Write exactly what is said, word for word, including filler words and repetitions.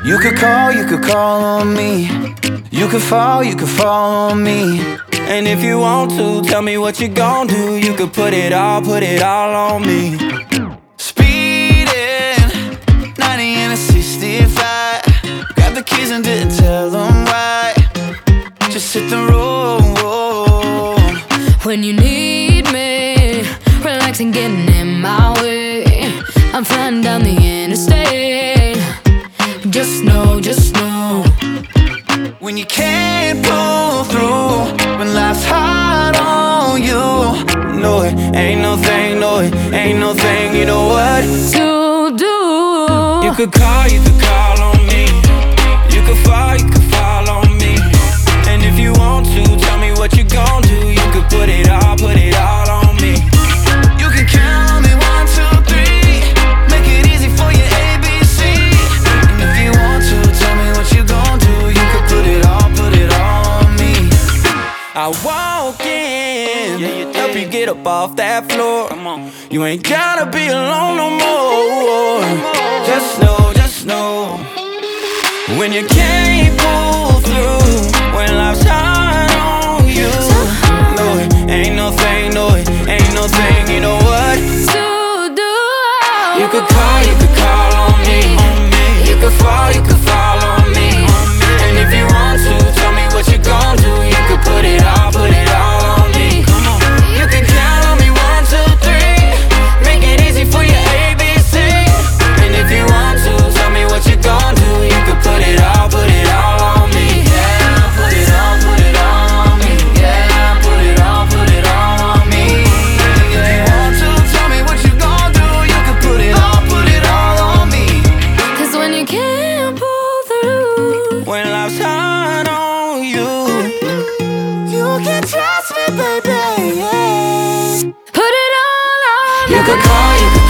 You could call, you could call on me. You could fall, you could fall on me. And if you want to, tell me what you gon' do. You could put it all, put it all on me. Speeding, ninety in a sixty-five. Grab the keys and didn't tell them why. Just hit the road. When you need me, relax and getting in my way. I'm flying down the interstate. Just know, just know. When you can't pull through, when life's hard on you, No, it ain't no thing, no, it ain't no thing. You know what to do. You could call, you could call on me. You could fall, you could fall on me. And if you want to, tell me what you gon' do. You could put it all, put it all on me. you can count on me, one, two, three. Make it easy for your A B C. And if you want to, tell me what you gon' do. You could put it all, put it all on me. I walk in, Yeah, you did. help you get up off that floor. Come on. You ain't gotta be alone no more. Just know, just know. When you can't pull through, when life's hard on you, no, it ain't no thing, no, it ain't no thing. You know what To do. You could call, you could call on me. You could fall, you could fall on me. And if you want to, tell me what you gon' do. You could put it all, put it all on me. You can count on me, one, two, three. Make it easy for your A B C. And if you want to, tell me what you gon' do. You could put it all, put it all on me. Yeah, put it all, put it all on me. Yeah, put it all, put it all on me. If you want to, tell me what you gon' do. You can put it all, put it all on me. Cause when you can't pull through, When life's hard on you, You can trust me, baby. Yeah. put it all on you me. could call, you could